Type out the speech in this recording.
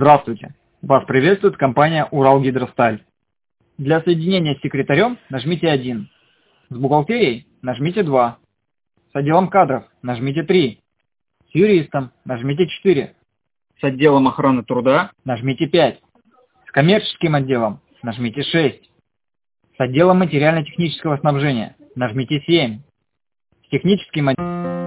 Здравствуйте! Вас приветствует компания «Уралгидросталь». Для соединения с секретарем нажмите 1. С бухгалтерией нажмите 2. С отделом кадров нажмите 3. С юристом нажмите 4. С отделом охраны труда нажмите 5. С коммерческим отделом нажмите 6. С отделом материально-технического снабжения нажмите 7. С техническим отделом